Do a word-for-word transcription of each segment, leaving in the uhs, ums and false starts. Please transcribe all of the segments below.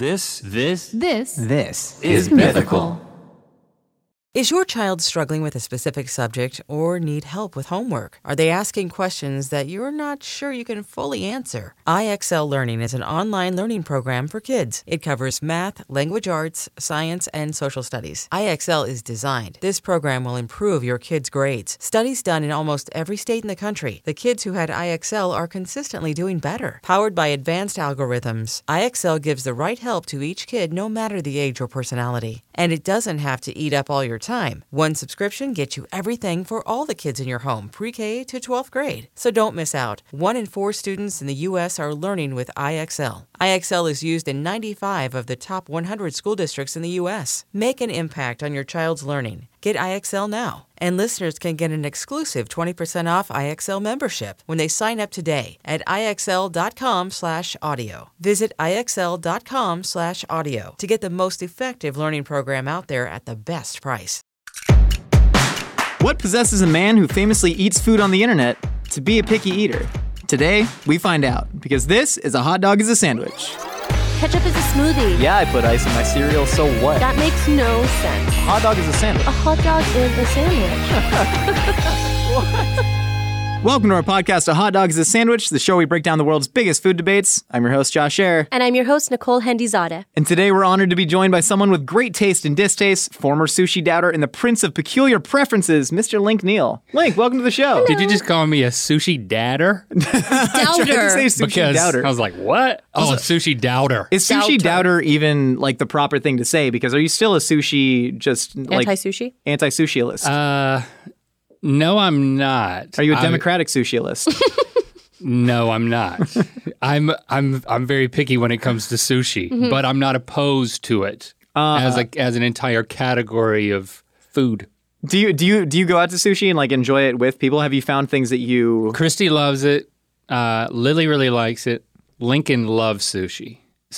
This, this, This, This is Mythical. Is your child struggling with a specific subject or need help with homework? Are they asking questions that you're not sure you can fully answer? I X L Learning is an online learning program for kids. It covers math, language arts, science, and social studies. I X L is designed. This program will improve your kids' grades. Studies done in almost every state in the country. The kids who had I X L are consistently doing better. Powered by advanced algorithms, I X L gives the right help to each kid no matter the age or personality. And it doesn't have to eat up all your time. One subscription gets you everything for all the kids in your home, pre-K to twelfth grade. So don't miss out. One in four students in the U S are learning with I X L. I X L is used in ninety-five of the top one hundred school districts in the U S. Make an impact on your child's learning. Get I X L now. And listeners can get an exclusive twenty percent off I X L membership when they sign up today at IXL.com slash audio. Visit IXL.com slash audio to get the most effective learning program out there at the best price. What possesses a man who famously eats food on the internet to be a picky eater? Today, we find out, because this is A Hot Dog is a Sandwich. Ketchup is a smoothie. Yeah, I put ice in my cereal, so what? That makes no sense. A hot dog is a sandwich. A hot dog is a sandwich. What? Welcome to our podcast, A Hot Dog is a Sandwich, the show we break down the world's biggest food debates. I'm your host, Josh Scher. And I'm your host, Nicole Hendizadeh. And today we're honored to be joined by someone with great taste and distaste, former sushi doubter and the prince of peculiar preferences, Mister Link Neal. Link, welcome to the show. Hello. Did you just call me a sushi dadder? Doubter. Say sushi Because doubter. I was like, what? Oh, a sushi doubter. Is sushi Doubter. doubter even like the proper thing to say? Because are you still a sushi, just like Anti-sushi? anti-sushialist? Uh, no, I'm not. Are you a I- democratic sushialist? No, I'm not. I'm I'm I'm very picky when it comes to sushi, Mm-hmm. but I'm not opposed to it Uh, as a as an entire category of food. do you do you do you go out to sushi and like enjoy it with people? Have you found things that you? Christy loves it. Uh, Lily really likes it. Lincoln loves sushi.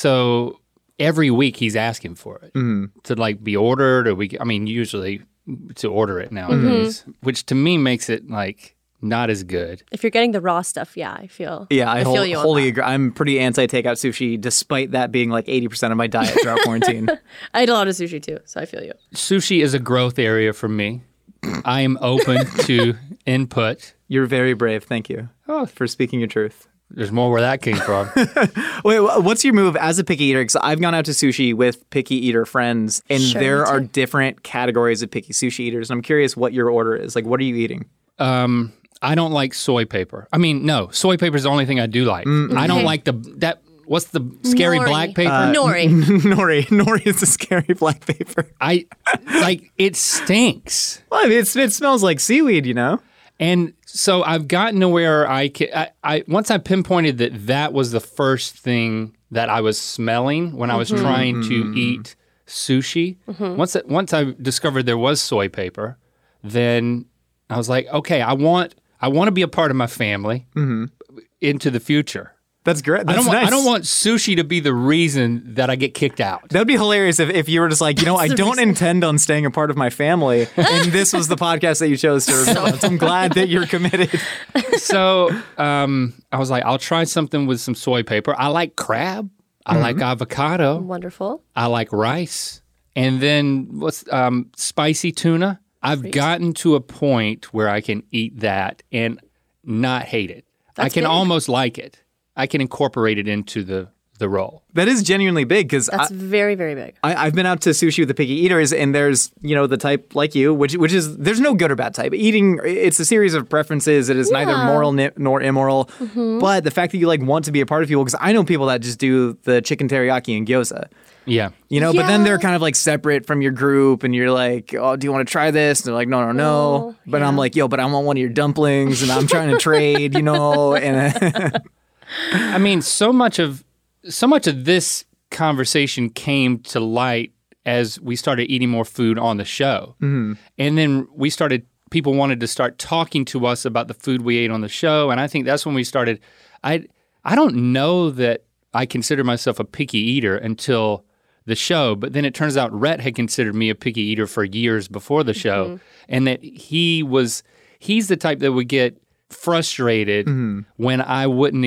So every week he's asking for it to like be ordered, or we. I mean, usually to order it nowadays, which to me makes it like not as good. If you're getting the raw stuff, yeah, I feel. Yeah, I, I whole, feel you on wholly that. agree. I'm pretty anti-takeout sushi, despite that being like eighty percent of my diet throughout quarantine. I eat a lot of sushi too, so I feel you. Sushi is a growth area for me. I am open to input. You're very brave. Thank you Oh. for speaking your truth. There's more where that came from. Wait, wh- what's your move as a picky eater? Because I've gone out to sushi with picky eater friends, and Sure, there me are too. different categories of picky sushi eaters. And I'm curious what your order is. Like, what are you eating? Um, I don't like soy paper. I mean, no, soy paper is the only thing I do like. I don't Okay. like the that. What's the scary Nori. black paper? Uh, Nori. Nori. Nori is a scary black paper. I like it stinks. Well, I mean, it's, it smells like seaweed, you know? And so I've gotten to where I can. I, I once I pinpointed that that was the first thing that I was smelling when I was trying to eat sushi. Once it, once I discovered there was soy paper, then I was like, okay, I want I want to be a part of my family into the future. That's great. I That's don't want nice. I don't want sushi to be the reason that I get kicked out. That'd be hilarious if, if you were just like, you know, I don't intend on staying a part of my family, and this was the podcast that you chose to reveal it. So I'm glad that you're committed. So um, I was like, I'll try something with some soy paper. I like crab. I like avocado. Wonderful. I like rice. And then what's um, spicy tuna? I've gotten to a point where I can eat that and not hate it. I That's can big. almost like it. I can incorporate it into the, the roll. That is genuinely big because That's very, very big. I, I've been out to sushi with the picky eaters, and there's, you know, the type like you, which which is, there's no good or bad type. Eating, it's a series of preferences. It is neither Yeah. moral ni- nor immoral. But the fact that you like want to be a part of people, because I know people that just do the chicken teriyaki and gyoza. Yeah. You know, but then Yeah. they're kind of like separate from your group, and you're like, oh, do you want to try this? And they're like, no, no, no. Oh, but I'm yeah. like, yo, but I want one of your dumplings, and I'm trying to trade, you know. And I mean, so much of so much of this conversation came to light as we started eating more food on the show. Mm-hmm. And then we started, people wanted to start talking to us about the food we ate on the show. And I think that's when we started, I I don't know that I consider myself a picky eater until the show, but then it turns out Rhett had considered me a picky eater for years before the show. Mm-hmm. And that he was, he's the type that would get frustrated when I wouldn't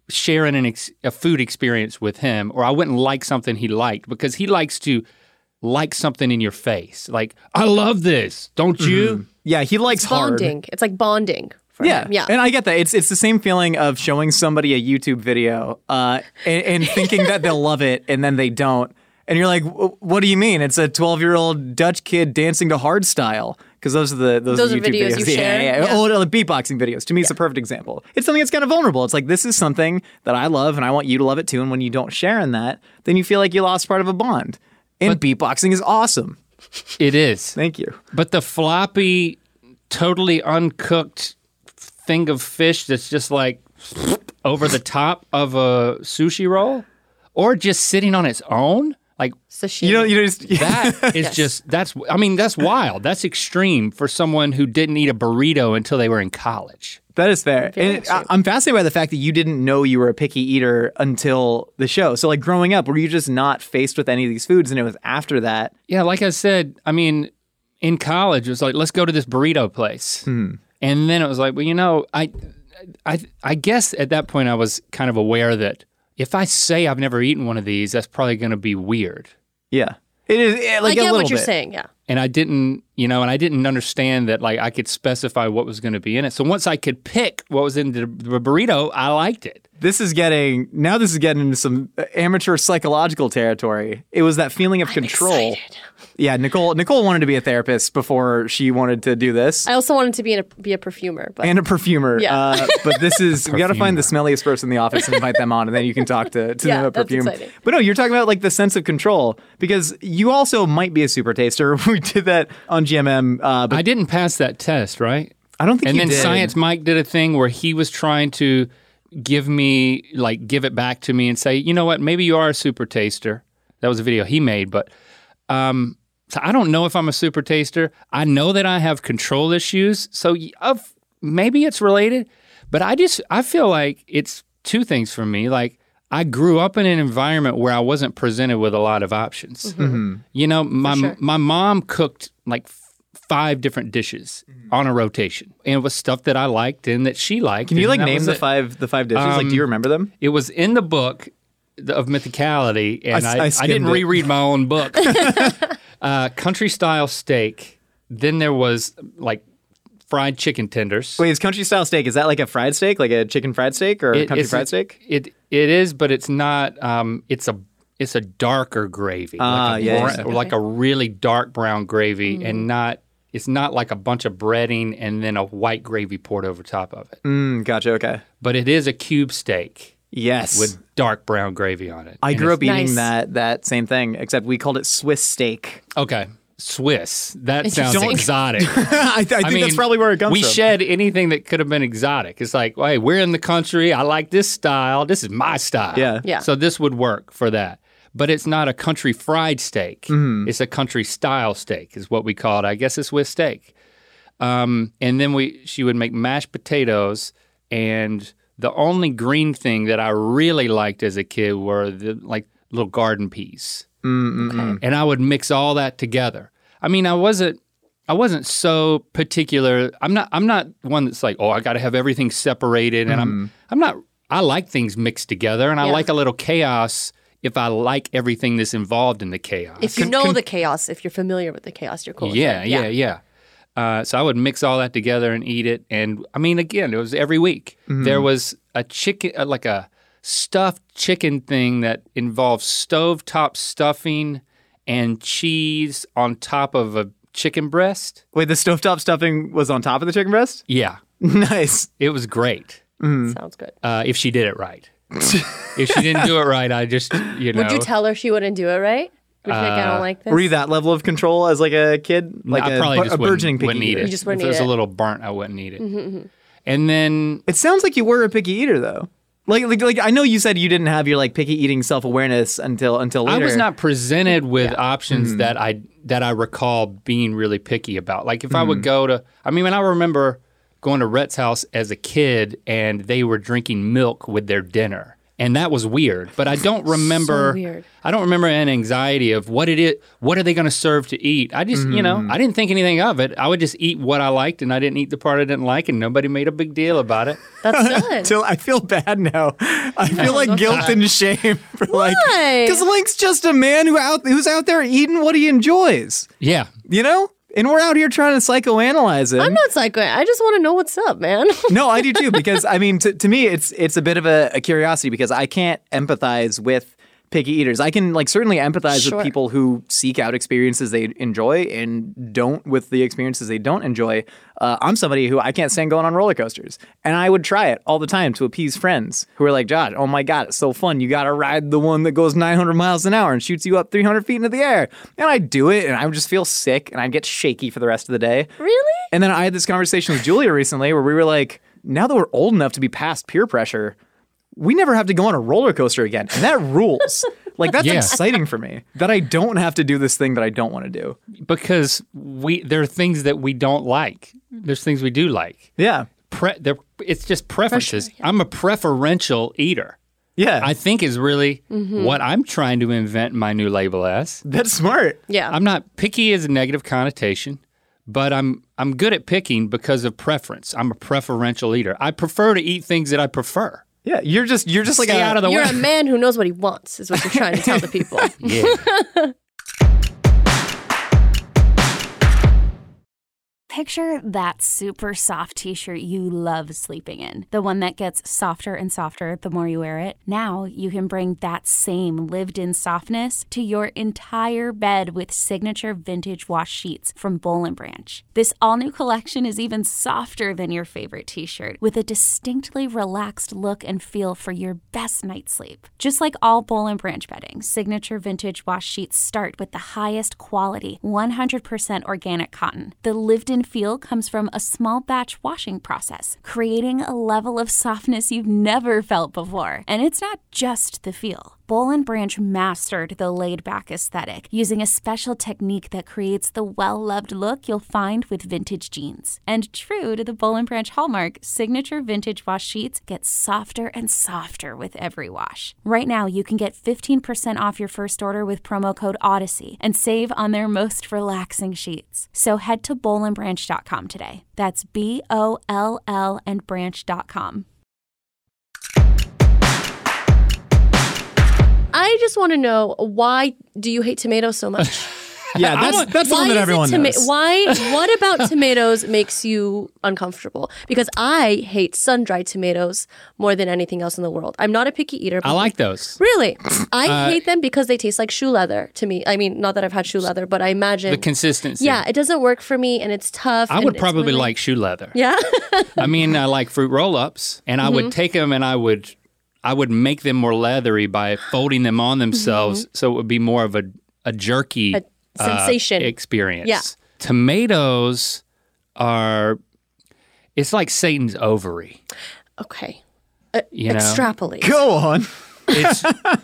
sharing an ex- a food experience with him, or I wouldn't like something he liked, because he likes to like something in your face. Like, I love this, don't you? Mm-hmm. Yeah, he likes It's hard. bonding. It's like bonding. For Yeah, him. Yeah. and I get that. It's it's the same feeling of showing somebody a YouTube video uh, and, and thinking that they'll love it, and then they don't. And you're like, what do you mean? It's a twelve-year-old Dutch kid dancing to hard style. Because those are the those, Those are are YouTube videos videos. you yeah, share? yeah, yeah. Yeah. Oh, the beatboxing videos. To me, it's a perfect example. It's something that's kind of vulnerable. It's like, this is something that I love, and I want you to love it too. And when you don't share in that, then you feel like you lost part of a bond. And beatboxing is awesome. It is. Thank you. But the floppy, totally uncooked thing of fish that's just like over the top of a sushi roll, or just sitting on its own, like Sashimi. You know, you just that is just that's. I mean, that's wild. That's extreme for someone who didn't eat a burrito until they were in college. That is fair. Very And extreme. I- I'm fascinated by the fact that you didn't know you were a picky eater until the show. So, like, growing up, were you just not faced with any of these foods, and it was after that? Yeah, like I said, I mean, in college, it was like, let's go to this burrito place. And then it was like, well, you know, I, I, I guess at that point I was kind of aware that if I say I've never eaten one of these, that's probably going to be weird. Yeah. It is eh, I like a get little what you're bit. saying. Yeah. And I didn't, you know, and I didn't understand that, like, I could specify what was going to be in it. So once I could pick what was in the, the burrito, I liked it. This is getting, now this is getting into some amateur psychological territory. It was that feeling of control. Excited. Yeah, Nicole Nicole wanted to be a therapist before she wanted to do this. I also wanted to be in a, be a perfumer, but And a perfumer. Yeah. Uh, but this is, we got to find the smelliest person in the office and invite them on, and then you can talk to, to Yeah, them about that's perfume. exciting. But no, you're talking about like the sense of control, because you also might be a super taster. We did that on G M M, uh, but I didn't pass that test, right? I don't think And you then did. Science Mike did a thing where he was trying to give me, like, give it back to me and say, you know what, maybe you are a super taster. That was a video he made, but um, so I don't know if I'm a super taster. I know that I have control issues, so y- of maybe it's related, but I just, I feel like it's two things for me. Like, I grew up in an environment where I wasn't presented with a lot of options. You know, my sure. my mom cooked like f- five different dishes on a rotation, and it was stuff that I liked and that she liked. Can you and like that name was the it. five the five dishes? like, Um, do you remember them? It was in the book th- of Mythicality, and I- I, I I, skimmed didn't it. reread my own book. uh, country style steak. Then there was like fried chicken tenders. Wait, is country style steak, is that like a fried steak, like a chicken fried steak or It- country it's fried a- steak? It it is, but it's not. Um, it's a it's a darker gravy, Ah, like a, yeah, bra- yeah. like a really dark brown gravy, and not. It's not like a bunch of breading and then a white gravy poured over top of it. Mm, gotcha, okay. But it is a cube steak Yes. with dark brown gravy on it. I And grew it's- up eating Nice. that that same thing, except we called it Swiss steak. Okay, Swiss. That sounds Interesting. exotic. I, I think I mean, that's probably where it comes we from. shed anything that could have been exotic. It's like, hey, we're in the country. I like this style. This is my style. Yeah. Yeah. So this would work for that. But it's not a country fried steak. Mm-hmm. It's a country style steak, is what we call it. I guess it's Swiss steak. Um, and then we, she would make mashed potatoes, and the only green thing that I really liked as a kid were the like little garden peas. Okay. And I would mix all that together. I mean, I wasn't I wasn't so particular. I'm not I'm not one that's like, oh, I got to have everything separated, and I'm I'm not I like things mixed together, and I Yeah. like a little chaos if I like everything that's involved in the chaos. If you know the chaos, if you're familiar with the chaos, you're cool. with yeah, it. yeah, yeah. Uh, so I would mix all that together and eat it. And I mean, again, it was every week. There was a chicken, uh, like a stuffed chicken thing that involved stovetop stuffing and cheese on top of a chicken breast. Wait, the stovetop stuffing was on top of the chicken breast? Yeah, Nice. it was great Sounds good. uh, if she did it right. If she didn't do it right, I just, you know. Would you tell her she wouldn't do it right? Would you think I don't like this? Were you that level of control as like a kid? Like I a, probably bu- just a wouldn't, burgeoning picky wouldn't eat eater? it. You just wouldn't if it was eat a it. little burnt, I wouldn't eat it. And then It sounds like you were a picky eater though. Like, like, like I know you said you didn't have your like picky eating self awareness until until later. I was not presented with options that I that I recall being really picky about. Like if I would go to, I mean, when I remember going to Rhett's house as a kid and they were drinking milk with their dinner, And that was weird, but I don't remember. So weird. I don't remember an anxiety of what it is. What are they going to serve to eat? I just, mm. you know, I didn't think anything of it. I would just eat what I liked, and I didn't eat the part I didn't like, and nobody made a big deal about it. That's good. Till I feel bad now. I feel like guilt and shame for Why? like because Link's just a man who out who's out there eating what he enjoys. Yeah, you know. And we're out here trying to psychoanalyze it. I'm not psycho. I just want to know what's up, man. No, I do too, because I mean, to, to me, it's it's a bit of a, a curiosity because I can't empathize with picky eaters. I can like certainly empathize Sure. with people who seek out experiences they enjoy and don't with the experiences they don't enjoy. Uh, I'm somebody who I can't stand going on roller coasters, and I would try it all the time to appease friends who are like, Josh, oh my God, it's so fun. You got to ride the one that goes nine hundred miles an hour and shoots you up three hundred feet into the air. And I do it, and I would just feel sick, and I'd get shaky for the rest of the day. Really? And then I had this conversation with Julia recently where we were like, now that we're old enough to be past peer pressure, we never have to go on a roller coaster again. And that rules. Like, that's Yeah. exciting for me, that I don't have to do this thing that I don't want to do. because we there are things that we don't like. There's things we do like. Yeah. Pre- there- it's just preferences. I'm a preferential eater. Yeah. I think is really what I'm trying to invent my new label as. that's smart. Yeah. I'm not picky as a negative connotation, but I'm I'm good at picking because of preference. I'm a preferential eater. I prefer to eat things that I prefer. Yeah. You're just, you're just like Stay a, out of the You're way. a man who knows what he wants, is what you're trying to tell the people. Yeah. Picture that super soft t-shirt you love sleeping in, the one that gets softer and softer the more you wear it. Now you can bring that same lived-in softness to your entire bed with signature vintage wash sheets from Boll and Branch. This all-new collection is even softer than your favorite t-shirt, with a distinctly relaxed look and feel for your best night's sleep. Just like all Boll and Branch bedding, signature vintage wash sheets start with the highest quality, one hundred percent organic cotton. The lived-in feel comes from a small batch washing process, creating a level of softness you've never felt before. And it's not just the feel. Boll and Branch mastered the laid-back aesthetic using a special technique that creates the well-loved look you'll find with vintage jeans. And true to the Boll and Branch hallmark, signature vintage wash sheets get softer and softer with every wash. Right now, you can get fifteen percent off your first order with promo code Odyssey and save on their most relaxing sheets. So head to boll and branch dot com today. That's B O L L and branch dot com. I just want to know, why do you hate tomatoes so much? Yeah, that's, that's the Why one that is it everyone toma- knows. Why? What about tomatoes makes you uncomfortable? Because I hate sun-dried tomatoes more than anything else in the world. I'm not a picky eater. I like those. Really? I hate them because they taste like shoe leather to me. I mean, not that I've had shoe leather, but I imagine The consistency. Yeah, it doesn't work for me, and it's tough. I and would it's probably really- like shoe leather. Yeah. I mean, I like fruit roll-ups, and I would take them and I would I would make them more leathery by folding them on themselves, so it would be more of a, a jerky A sensation. uh, experience. Yeah. Tomatoes are, it's like Satan's ovary. Okay. Uh, You know? extrapolate. Go on. It's, uh,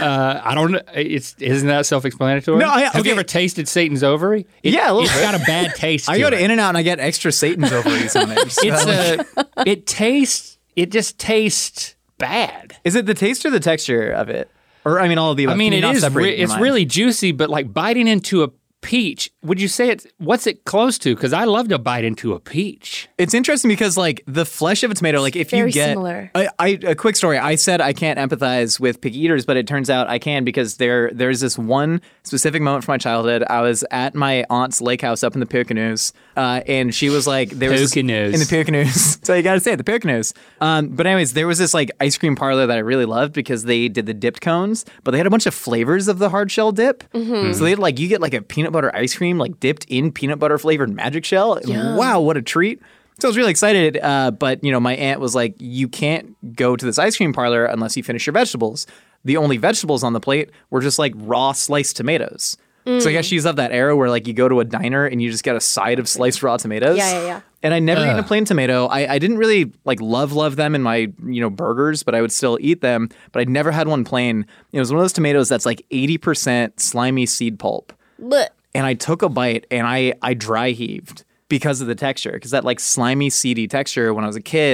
I don't know, it's, isn't that self-explanatory? No, I- Have okay. you ever tasted Satan's ovary? It, Yeah, a little It's bit. got a bad taste I to go to it. In-N-Out and I get extra Satan's ovaries on it. So It's like- a, it tastes, it just tastes bad. Is it the taste or the texture of it? Or, I mean, all of the above. I mean, Can it you not is. separate Re- it in your it's mind? really juicy, but like biting into a peach. Would you say it's what's it close to? Because I love to bite into a peach. It's interesting because, like, the flesh of a tomato, like, if Very you get similar. I, I, a quick story. I said I can't empathize with picky eaters, but it turns out I can because there, there's this one specific moment from my childhood. I was at my aunt's lake house up in the Poconos, uh, and she was like, "There was this- Poconos. in the Poconos." So you got to say it, the Poconos. Um, but anyways, there was this like ice cream parlor that I really loved because they did the dipped cones, but they had a bunch of flavors of the hard shell dip. Mm-hmm. So they had like you get like a peanut butter ice cream like dipped in peanut butter flavored magic shell. Wow, what a treat. So I was really excited, uh, but you know, my aunt was like, you can't go to this ice cream parlor unless you finish your vegetables. The only vegetables on the plate were just like raw sliced tomatoes. So I guess she's of that era where like you go to a diner and you just get a side of sliced raw tomatoes. Yeah, yeah, yeah. And I never eaten a plain tomato. I, I didn't really like love love them in my you know burgers, but I would still eat them. But I'd never had one plain. It was one of those tomatoes that's like eighty percent slimy seed pulp. Blech. And I took a bite and I I dry heaved because of the texture, because that like slimy seedy texture when I was a kid Yeah.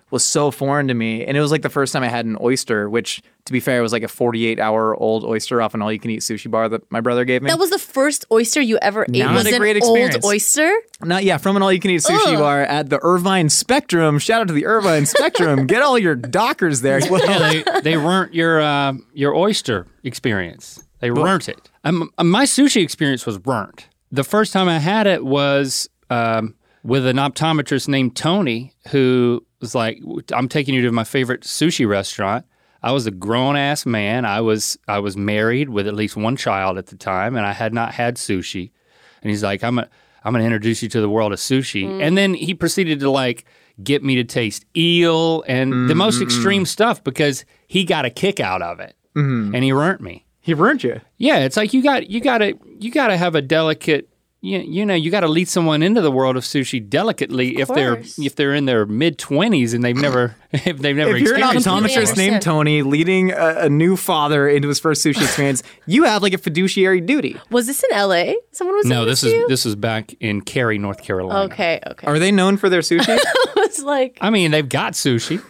was so foreign to me. And it was like the first time I had an oyster, which, to be fair, was like a forty-eight hour old oyster off an all-you-can-eat sushi bar that my brother gave me. That was the first oyster you ever ate. Not was a an great old experience. oyster? Not yeah, from an all-you-can-eat sushi Ugh. bar at the Irvine Spectrum. Shout out to the Irvine Spectrum. Get all your dockers there. Well, Yeah, they, they weren't your uh, your oyster experience. They weren't it. Um, my sushi experience was burnt. The first time I had it was um, with an optometrist named Tony, who was like, "I'm taking you to my favorite sushi restaurant." I was a grown-ass man. I was I was married with at least one child at the time, and I had not had sushi. And he's like, "I'm a, I'm going to introduce you to the world of sushi." Mm. And then he proceeded to like get me to taste eel and Mm, the most extreme stuff because he got a kick out of it, Mm-hmm. and he earned me. he burnt you. Yeah, it's like you got you got to you got to have a delicate. You, you know, you got to lead someone into the world of sushi delicately if they're course. if they're in their mid twenties and they've never if they've never If you're an experienced it Completely optometrist before. named understand. Tony leading a, a new father into his first sushi experience, you have like a fiduciary duty. Was this in L A? Someone was No, saying this to is you? this is back in Cary, North Carolina. Okay, okay. Are they known for their sushi? I was like, I mean, they've got sushi,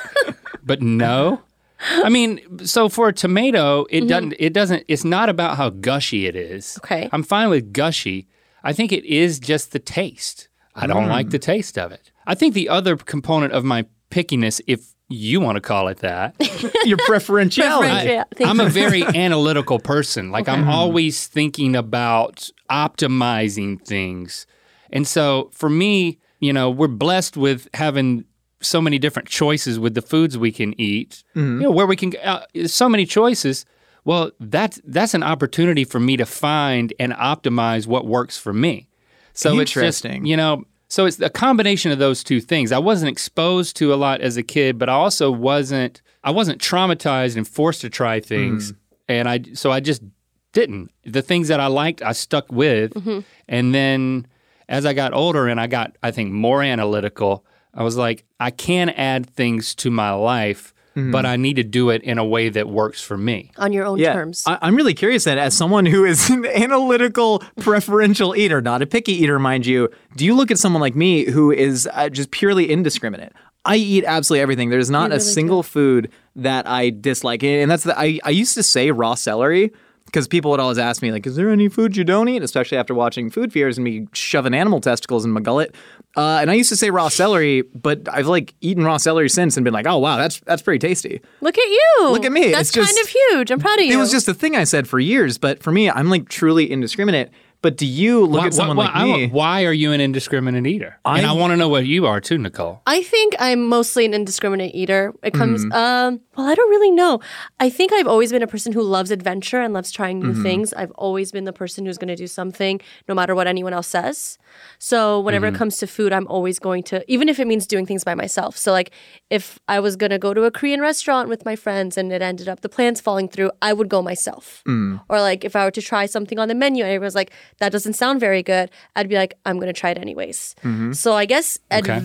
but no. I mean, so for a tomato, it doesn't. It doesn't. It's not about how gushy it is. Okay. I'm fine with gushy. I think it is just the taste. I don't like the taste of it. I think the other component of my pickiness, if you want to call it that, Your preferentiality. Preferential. Yeah, thank I'm you. a very analytical person. Like I'm always thinking about optimizing things. And so for me, you know, we're blessed with having so many different choices with the foods we can eat. You know, where we can uh, so many choices. Well, that's that's an opportunity for me to find and optimize what works for me. So it's Interesting. just, you know, so it's a combination of those two things. I wasn't exposed to a lot as a kid, but I also wasn't I wasn't traumatized and forced to try things. And I so I just didn't. The things that I liked, I stuck with. And then as I got older and I got, I think, more analytical, I was like, I can add things to my life, but I need to do it in a way that works for me. on your own Yeah, terms. I, I'm really curious then, as someone who is an analytical, preferential eater, not a picky eater, mind you, do you look at someone like me who is uh, just purely indiscriminate? I eat absolutely everything. There's not a single food that I dislike, and that's the. I, I used to say raw celery because people would always ask me like, "Is there any food you don't eat?" Especially after watching Food Fears and me shoving animal testicles in my gullet. Uh, and I used to say raw celery, but I've like eaten raw celery since and been like, "Oh wow, that's that's pretty tasty." Look at you. Look at me. That's It's just- kind of huge. I'm proud of you. It was just a thing I said for years, but for me, I'm like truly indiscriminate. But do you look Why, at someone why- like I- me? why are you an indiscriminate eater? and I- I want to know what you are too, Nicole. I think I'm mostly an indiscriminate eater. It comes, Mm-hmm. um, well, I don't really know. I think I've always been a person who loves adventure and loves trying new Mm-hmm. things. I've always been the person who's going to do something no matter what anyone else says. So whenever Mm-hmm. it comes to food, I'm always going to, even if it means doing things by myself. So like if I was going to go to a Korean restaurant with my friends and it ended up the plans falling through, I would go myself. Mm. Or like if I were to try something on the menu and everyone's like, that doesn't sound very good, I'd be like, I'm going to try it anyways. Mm-hmm. So I guess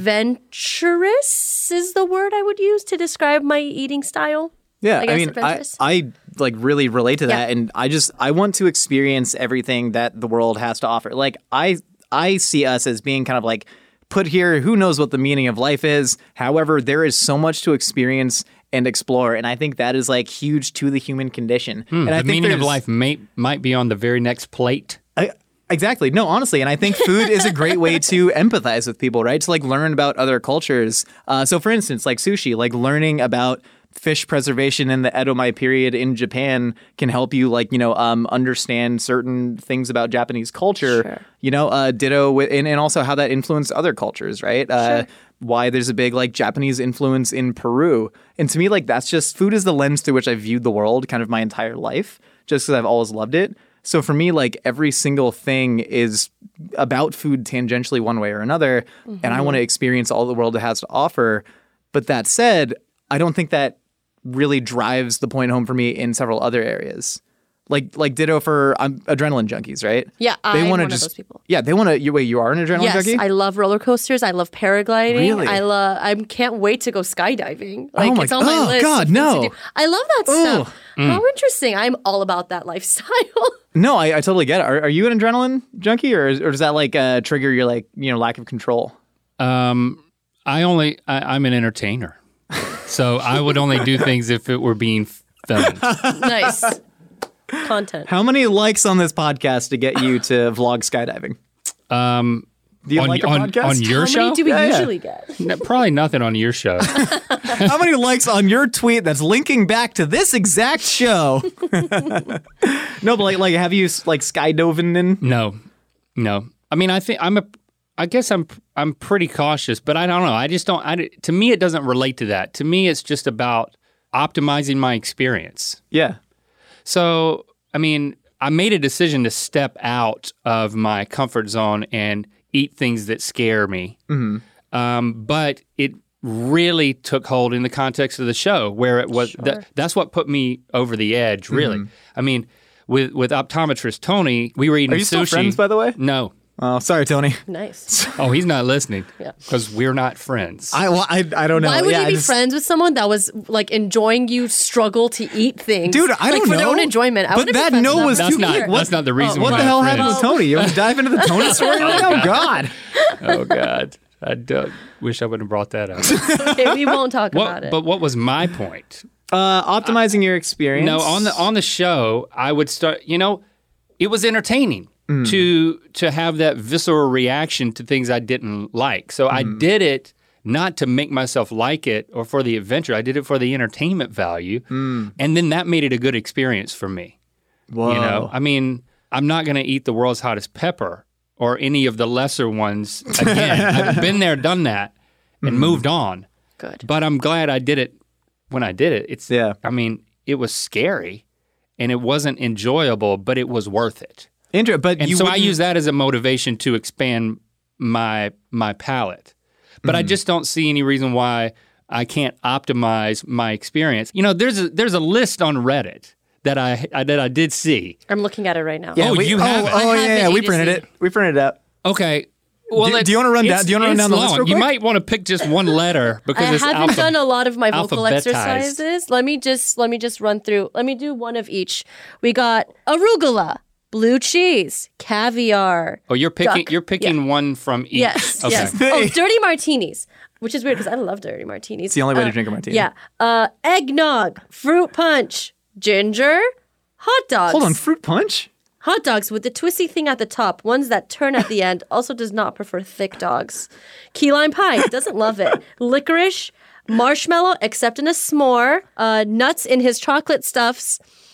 adventurous is the word I would use to describe my eating style. Yeah, I I, guess mean, I, adventurous. I like really relate to that, Yeah. and I just I want to experience everything that the world has to offer. Like I I see us as being kind of like put here. Who knows what the meaning of life is? However, there is so much to experience and explore, and I think that is like huge to the human condition. and I the think meaning of there's- life may, might be on the very next plate. I, exactly. No, honestly, and I think food is a great way to empathize with people, right? To like learn about other cultures. Uh, so, for instance, like sushi, like learning about fish preservation in the Edo period in Japan can help you, like, you know, um, understand certain things about Japanese culture. Sure. You know, uh, ditto with, and, and also how that influenced other cultures, right? Uh, why there's a big like Japanese influence in Peru. And to me, like that's just food is the lens through which I viewed the world kind of my entire life, just because I've always loved it. So for me, like every single thing is about food tangentially one way or another. And I want to experience all the world has to offer. But that said, I don't think that really drives the point home for me in several other areas. Like like ditto for um, adrenaline junkies, right? Yeah, they I'm wanna one of just, those people. Yeah, they want to. You wait, you are an adrenaline Yes, junkie? I love roller coasters. I love paragliding. Really? I love. I can't wait to go skydiving. Like Oh my- it's on my oh, list. God, of things no. to do. I love that Ugh. stuff. How interesting! I'm all about that lifestyle. No, I, I totally get it. Are, are you an adrenaline junkie, or, is, or does that like uh, trigger your like you know lack of control? Um, I only, I, I'm an entertainer. So I would only do things if it were being filmed. Nice. Content. How many likes on this podcast to get you to vlog skydiving? Um, Do you on, like a on, podcast? on your How show? many do we Yeah, yeah. usually get? No, probably nothing on your show. How many likes on your tweet that's linking back to this exact show? No, but like, like, have you like skydiving in? No, no. I mean, I think I'm a. I guess I'm. I'm pretty cautious, but I don't know. I just don't. I, to me, it doesn't relate to that. To me, it's just about optimizing my experience. Yeah. So, I mean, I made a decision to step out of my comfort zone and eat things that scare me. Mm-hmm. Um, but it really took hold in the context of the show, where it was. Sure. That, that's what put me over the edge. Really. Mm-hmm. I mean, with with optometrist Tony, we were eating Are you sushi. still friends, by the way? No. Oh, sorry, Tony. Nice. Oh, he's not listening. Yeah. Because we're not friends. I, well, I, I don't know. Why would yeah, you I be just- friends with someone that was like enjoying you struggle to eat things? Dude, I like, don't for know. their own enjoyment. I But wouldn't be that friends no with was them. that's too not. clear. That's not the reason. What we're the not hell friends. happened with Tony? You want to dive into the Tony story right now? God. Oh God. I don't, wish I would have brought that up. Okay, we won't talk What, about it. but what was my point? Uh, optimizing your experience. No, on the on the show, I would start. You know, it was entertaining to to have that visceral reaction to things I didn't like. So I did it not to make myself like it or for the adventure. I did it for the entertainment value, and then that made it a good experience for me. Whoa. You know, I mean, I'm not going to eat the world's hottest pepper or any of the lesser ones again. I've been there, done that, and moved on. Good. But I'm glad I did it when I did it. It's Yeah. I mean, it was scary and it wasn't enjoyable, but it was worth it. Inter- but And you so I wouldn't- use that as a motivation to expand my my palette. But I just don't see any reason why I can't optimize my experience. You know, there's a there's a list on Reddit that I, I that I did see. I'm looking at it right now. Oh, we, you oh, have it. Oh, I yeah, have yeah. it, We A to printed Z. it. We printed it out. Okay. Well, Do- it- do you wanna run down- it's- do you wanna run it's down the list long. real You quick? might want to pick just one letter because I it's haven't alpha- done a lot of my vocal alphabetized. exercises. Let me just let me just run through. Let me do one of each. We got arugula, blue cheese, caviar. Oh, you're picking duck. you're picking one from each. Yes, Okay. yes. Oh, dirty martinis, which is weird because I love dirty martinis. It's the only way Uh, to drink a martini. Yeah. Uh, eggnog, fruit punch, ginger, hot dogs. Hold on, fruit punch? Hot dogs with the twisty thing at the top, ones that turn at the end, also does not prefer thick dogs. Key lime pie, doesn't love it. Licorice, marshmallow, except in a s'more, uh, nuts in his chocolate stuffs,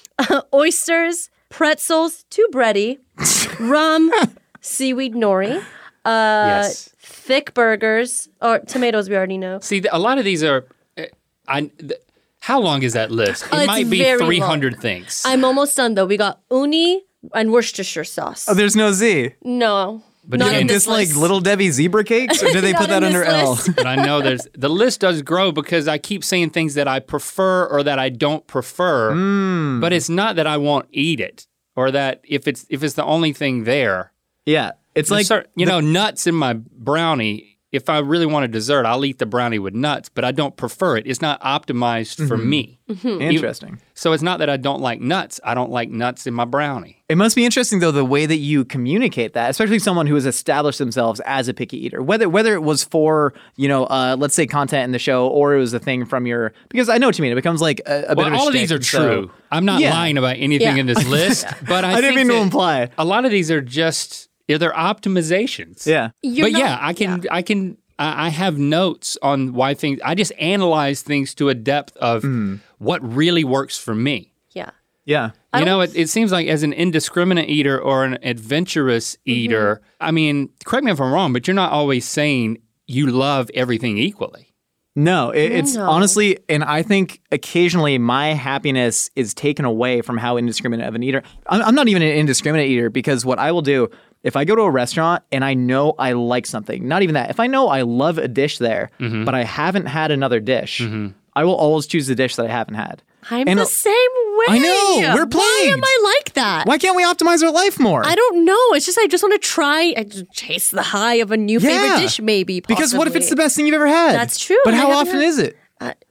oysters, pretzels, too bready, rum, seaweed nori, uh, Yes. thick burgers, or tomatoes we already know. See, th- a lot of these are. uh, I. Th- how long is that list? It Uh, it's might be very three hundred long. things. I'm almost done though. We got uni and Worcestershire sauce. Oh, there's no Z. no. But not again, in Is this this like list. Little Debbie zebra cakes, or did they Not put that in under this L? list. but I know there's the list does grow because I keep saying things that I prefer or that I don't prefer. Hmm. But it's not that I won't eat it or that if it's if it's the only thing there. Yeah, it's There's like cer- you know, nuts in my brownie. If I really want a dessert, I'll eat the brownie with nuts, but I don't prefer it. It's not optimized for me. interesting. So it's not that I don't like nuts. I don't like nuts in my brownie. It must be interesting though the way that you communicate that, especially someone who has established themselves as a picky eater. Whether whether it was for you know, uh, let's say content in the show, or it was a thing from your because I know what you mean. It becomes like a, a bit Well, of a all of these shtick, are so- true. I'm not Yeah. lying about anything Yeah. in this list, but I, I didn't think mean to that imply. a lot of these are just yeah, they're optimizations. Yeah. You're but not- yeah, I can I can I I have notes on why things. I just analyze things to a depth of Mm. what really works for me. Yeah. Yeah. You know, it, it seems like as an indiscriminate eater or an adventurous Mm-hmm. eater, I mean, correct me if I'm wrong, but you're not always saying you love everything equally. No, it, it's No. honestly, and I think occasionally my happiness is taken away from how indiscriminate of an eater. I'm, I'm not even an indiscriminate eater because what I will do, if I go to a restaurant and I know I like something, not even that, if I know I love a dish there, Mm-hmm. but I haven't had another dish, I will always choose the dish that I haven't had. I'm And the a- same way. I know, we're Why am plagued. I like that? Why can't we optimize our life more? I don't know. It's just I just want to try and just chase the high of a new Yeah. favorite dish, maybe. Because what if it's the possibly. best thing you've ever had? That's true, But I how haven't often had- is it? Uh,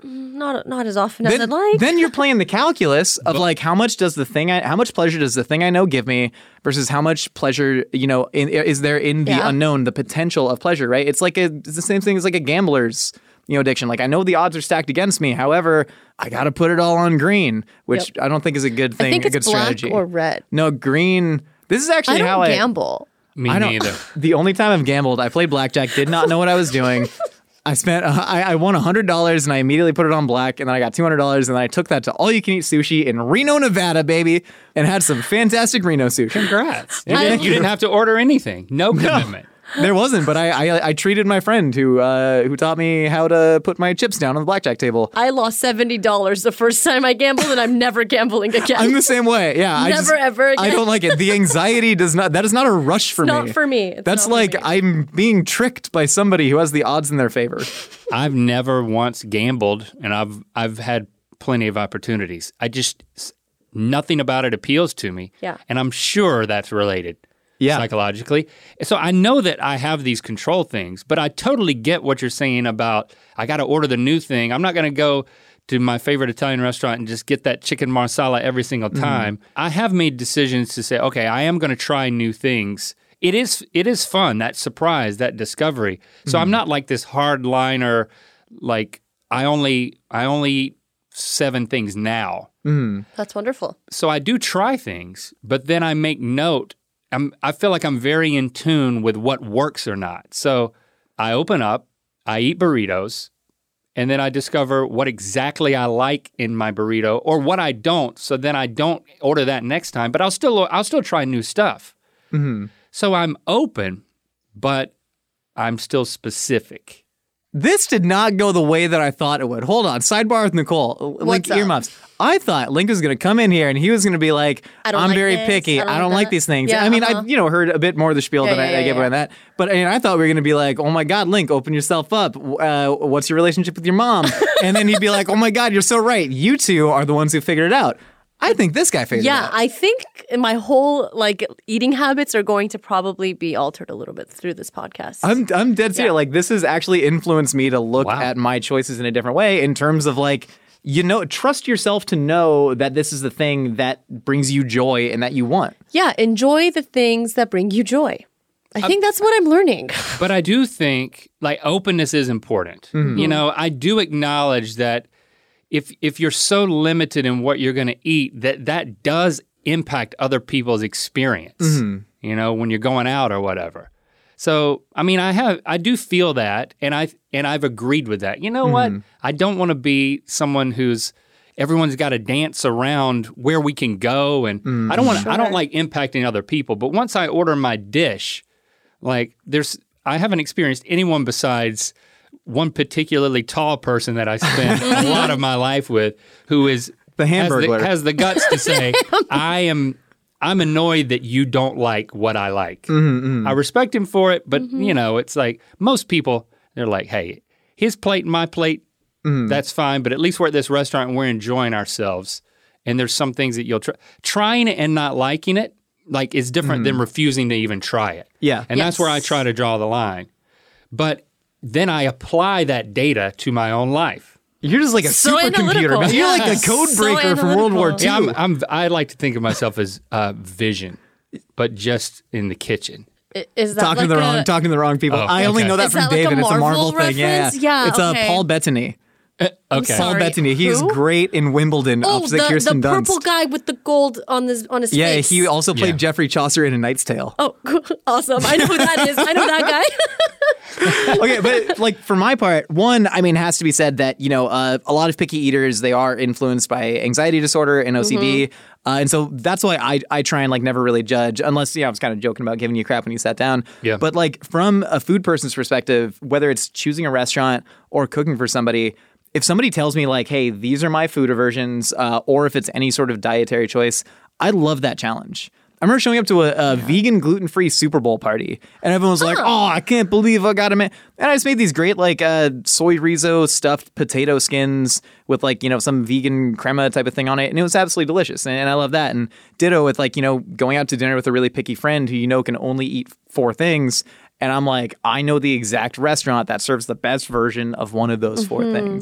Not not as often as Then, I'd like. then you're playing the calculus of like how much does the thing I, how much pleasure does the thing I know give me versus how much pleasure, you know, in, is there in the Yeah. unknown, the potential of pleasure, right? It's like a, it's the same thing as like a gambler's, you know, addiction. Like I know the odds are stacked against me. However, I got to put it all on green, which I don't think is a good thing, I think a it's good black strategy. or red. No, green. This is actually I don't how I gamble. Me I don't. neither. The only time I've gambled, I played blackjack, did not know what I was doing. I spent, uh, I, I won one hundred dollars and I immediately put it on black, and then I got two hundred dollars, and then I took that to all you can eat sushi in Reno, Nevada, baby, and had some fantastic Reno sushi. Congrats. You, I- didn't, you didn't have to order anything. No commitment. There wasn't, but I, I I treated my friend who uh, who taught me how to put my chips down on the blackjack table. I lost seventy dollars the first time I gambled, and I'm never gambling again. I'm the same way. Yeah, I Never, just, ever again. I don't like it. The anxiety does not. That is not a rush for me. not for me. It's That's not for like me. I'm being tricked by somebody who has the odds in their favor. I've never once gambled, and I've I've had plenty of opportunities. I just nothing about it appeals to me. Yeah. And I'm sure that's related. Yeah. Psychologically. So I know that I have these control things, but I totally get what you're saying about I got to order the new thing. I'm not going to go to my favorite Italian restaurant and just get that chicken marsala every single time. I have made decisions to say, okay, I am going to try new things. It is it is fun, that surprise, that discovery. So I'm not like this hard liner, like I only I only eat seven things now. That's wonderful. So I do try things, but then I make note. I'm, I feel like I'm very in tune with what works or not. So I open up, I eat burritos, and then I discover what exactly I like in my burrito or what I don't. So then I don't order that next time, but I'll still I'll still try new stuff. Mm-hmm. So I'm open, but I'm still specific. This did not go the way that I thought it would. Hold on. Sidebar with Nicole. Link What's up? earmuffs. I thought Link was going to come in here and he was going to be like, I don't I'm like very this, picky. I don't I don't like like that." these things. Yeah, I mean, uh-huh. I you know heard a bit more of the spiel Yeah, than I, yeah, I gave yeah, around that. But I, mean, I thought we were going to be like, oh my God, Link, open yourself up. Uh, what's your relationship with your mom? And then he'd be like, oh my God, you're so right. You two are the ones who figured it out. I think this guy figured it Yeah, out. I think my whole like eating habits are going to probably be altered a little bit through this podcast. I'm I'm dead serious. Yeah. Like this has actually influenced me to look Wow. at my choices in a different way in terms of like, you know, trust yourself to know that this is the thing that brings you joy and that you want. yeah, enjoy the things that bring you joy. I think that's what I'm learning. But I do think like openness is important. You know, I do acknowledge that if if you're so limited in what you're going to eat, that that does impact other people's experience. You know, when you're going out or whatever. So, I mean, I have I do feel that, and I and I've agreed with that. You know what? I don't want to be someone who's everyone's got to dance around where we can go, and I don't want I don't like impacting other people. But once I order my dish, like there's I haven't experienced anyone besides one particularly tall person that I spent a lot of my life with, who is The has Hamburglar. has the guts to say, I am I'm annoyed that you don't like what I like. I respect him for it, but you know, it's like most people, they're like, hey, his plate and my plate, that's fine, but at least we're at this restaurant and we're enjoying ourselves. And there's some things that you'll try. Trying it and not liking it, like, is different than refusing to even try it. Yeah. And that's where I try to draw the line. But then I apply that data to my own life. You're just like a So supercomputer, analytical. man. You're like Yes. a code So breaker from World War analytical. Two. Yeah, I'm, I'm, I like to think of myself as uh, vision, but just in the kitchen. I- Is that Talking like to the a, wrong, talking to the wrong people. Oh, I only okay. know that Is from that like a David. It's a Marvel Marvel thing. Yeah, reference? Yeah, It's uh, okay. Paul Bettany. Okay. Paul sorry. Bettany. He's Who? great in Wimbledon Oh, opposite the, Kirsten the Dunst. purple guy with the gold on his on his Yeah, face. he also played Yeah. Geoffrey Chaucer in A Knight's Tale. Oh, awesome! I know who that is. I know that guy. Okay, but like for my part, one, I mean, has to be said that, you know, uh, a lot of picky eaters, they are influenced by anxiety disorder and O C D. Uh, and so that's why I, I try and like never really judge unless, yeah, I was kind of joking about giving you crap when you sat down. Yeah. But like from a food person's perspective, whether it's choosing a restaurant or cooking for somebody, if somebody tells me like, hey, these are my food aversions, uh, or if it's any sort of dietary choice, I love that challenge. I remember showing up to a, a vegan gluten-free Super Bowl party, and everyone was like, "Oh, I can't believe I got him!" And I just made these great like uh, soy rizo stuffed potato skins with like you know some vegan crema type of thing on it, and it was absolutely delicious, and, and I love that. And ditto with like you know going out to dinner with a really picky friend who you know can only eat four things, and I'm like, I know the exact restaurant that serves the best version of one of those four things.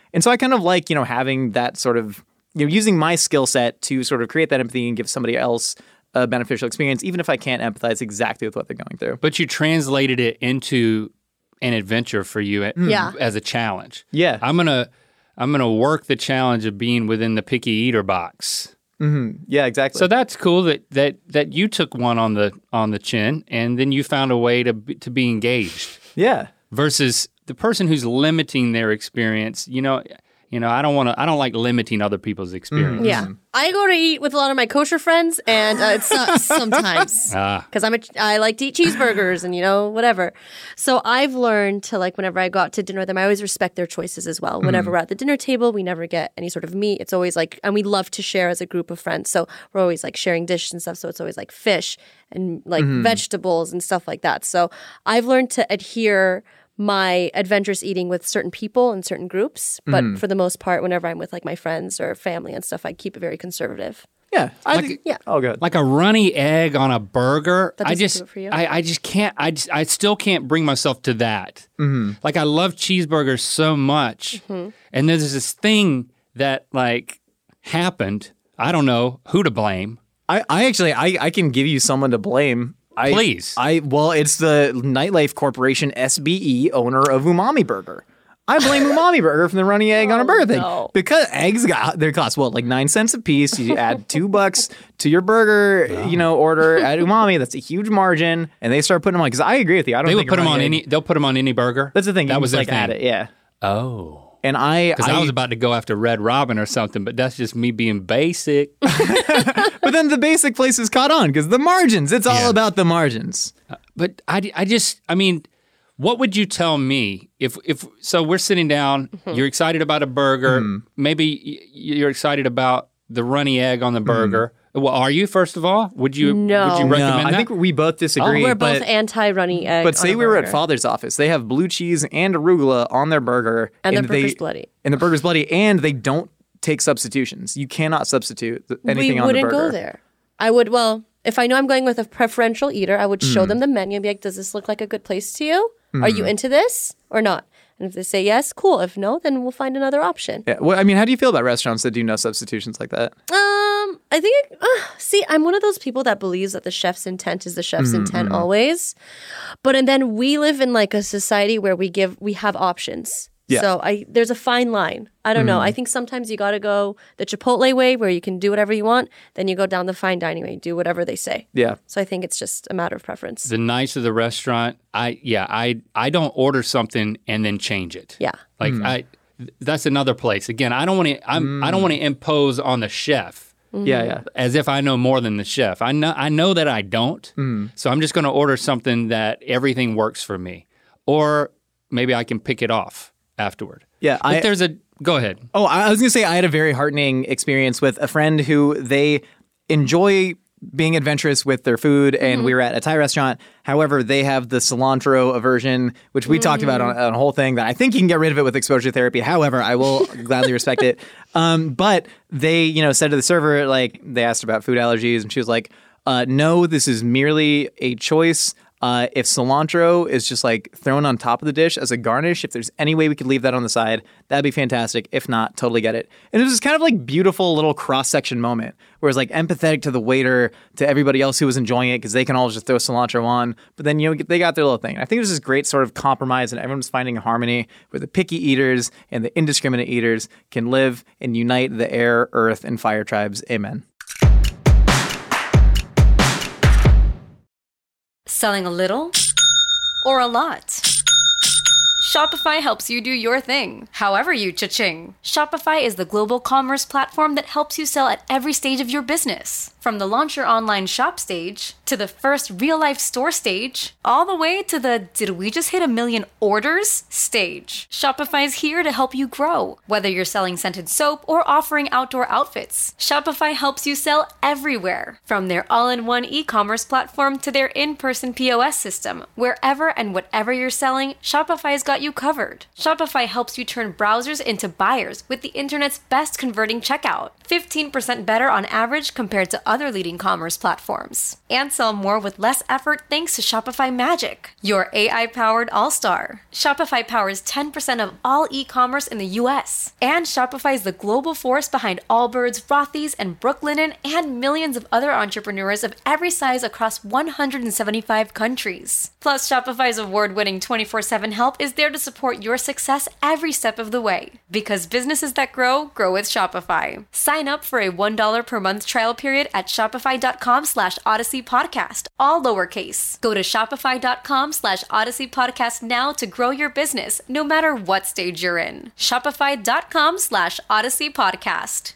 And so I kind of like, you know, having that sort of, you know, using my skill set to sort of create that empathy and give somebody else a beneficial experience, even if I can't empathize exactly with what they're going through. But you translated it into an adventure for you a- Yeah. as a challenge. Yeah. I'm gonna I'm gonna work the challenge of being within the picky eater box. Yeah, exactly. So that's cool that that that you took one on the on the chin and then you found a way to be, to be engaged yeah. versus the person who's limiting their experience. You know, you know, I don't want to. I don't like limiting other people's experience. Yeah. I go to eat with a lot of my kosher friends, and uh, it sucks sometimes Ah. because I'm a, I like to eat cheeseburgers and, you know, whatever. So I've learned to, like, whenever I go out to dinner with them, I always respect their choices as well. Whenever we're at the dinner table, we never get any sort of meat. It's always like, and we love to share as a group of friends. So we're always like sharing dishes and stuff. So it's always like fish and like vegetables and stuff like that. So I've learned to adhere my adventurous eating with certain people and certain groups. But for the most part, whenever I'm with like my friends or family and stuff, I keep it very conservative. Yeah. I Like- think, Yeah. Oh, good. Like a runny egg on a burger. That I doesn't just, do it for you? I, I just can't. I just, I still can't bring myself to that. Mm-hmm. Like I love cheeseburgers so much, Mm-hmm. and there's this thing that like happened. I don't know who to blame. I, I actually, I, I can give you someone to blame. I, Please. I well, it's the Nightlife Corporation S B E owner of Umami Burger. I blame Umami Burger from the runny egg on a burger thing no. because eggs got they cost what like nine cents a piece. You add two bucks to your burger, you know, order at Umami. That's a huge margin, and they start putting them on. Because I agree with you. I don't. They would think put them runny on egg- any. They'll put them on any burger. That's the thing. You That can was just, their like thing. add it. Yeah. Oh. And I, Because I, I was about to go after Red Robin or something, but that's just me being basic. but then the basic places caught on because the margins. It's all Yeah. about the margins. But I, I just, I mean, what would you tell me if, if so we're sitting down, Mm-hmm. you're excited about a burger, maybe y- you're excited about the runny egg on the burger. Well, are you, first of all? Would you, No. would you No, recommend no, I that? think we both disagree. We're but, both anti-runny egg. But on say a we were at burger. Father's office. They have blue cheese and arugula on their burger. And the they, burger's bloody. And the burger's bloody. And they don't take substitutions. You cannot substitute th- anything we on the wouldn't burger. go there. I would, well, if I know I'm going with a preferential eater, I would Mm. show them the menu and be like, does this look like a good place to you? Are Mm-hmm. you into this or not? And if they say yes, cool. If no, then we'll find another option. Yeah. Well, I mean, how do you feel about restaurants that do no substitutions like that? Um, I think, uh, see, I'm one of those people that believes that the chef's intent is the chef's Mm-hmm. intent always. But, and then we live in like a society where we give, we have options. Yeah. Mm-hmm. So I there's a fine line. I don't know. I think sometimes you got to go the Chipotle way where you can do whatever you want. Then you go down the fine dining way, do whatever they say. Yeah. So I think it's just a matter of preference. the nights of the restaurant, I, yeah, I, I don't order something and then change it. Yeah. Like I, th- that's another place. Again, I don't want to, I'm, I don't want to impose on the chef. Yeah, yeah. As if I know more than the chef. I know I know that I don't. So I'm just going to order something that everything works for me, or maybe I can pick it off afterward. Yeah, But I- there's a go ahead. Oh, I was going to say I had a very heartening experience with a friend who they enjoy being adventurous with their food, and we were at a Thai restaurant. However, they have the cilantro aversion, which we talked about on, on a whole thing that I think you can get rid of it with exposure therapy. However, I will gladly respect it. Um, but they, you know, said to the server, like, they asked about food allergies, and she was like, uh, no, this is merely a choice. Uh, if cilantro is just like thrown on top of the dish as a garnish, if there's any way we could leave that on the side, that'd be fantastic. If not, totally get it. And it was this kind of like beautiful little cross-section moment where it's like empathetic to the waiter, to everybody else who was enjoying it because they can all just throw cilantro on. But then, you know, they got their little thing. I think it was this great sort of compromise and everyone's finding a harmony where the picky eaters and the indiscriminate eaters can live and unite the air, earth, and fire tribes. Amen. Selling a little or a lot? Shopify helps you do your thing, however you cha-ching. Shopify is the global commerce platform that helps you sell at every stage of your business. From the launch your online shop stage, to the first real-life store stage, all the way to the did we just hit a million orders stage. Shopify's here to help you grow. Whether you're selling scented soap or offering outdoor outfits, Shopify helps you sell everywhere. From their all-in-one e-commerce platform to their in-person P O S system, wherever and whatever you're selling, Shopify's got you covered. Shopify helps you turn browsers into buyers with the internet's best converting checkout. fifteen percent better on average compared to other leading commerce platforms. And sell more with less effort thanks to Shopify Magic, your A I-powered all-star. Shopify powers ten percent of all e-commerce in the U S. And Shopify is the global force behind Allbirds, Rothy's, and Brooklinen, and millions of other entrepreneurs of every size across one hundred seventy-five countries. Plus, Shopify's award-winning twenty-four seven help is there to support your success every step of the way. Because businesses that grow, grow with Shopify. Sign up for a one dollar per month trial period at shopify.com slash Odyssey Podcast, all lowercase. Go to shopify.com slash Odyssey Podcast now to grow your business, no matter what stage you're in. Shopify.com slash Odyssey Podcast.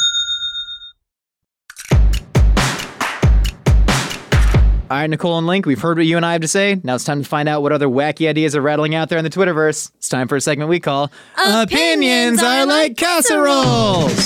All right, Nicole and Link, we've heard what you and I have to say. Now it's time to find out what other wacky ideas are rattling out there in the Twitterverse. It's time for a segment we call Opinions Are Like Casseroles.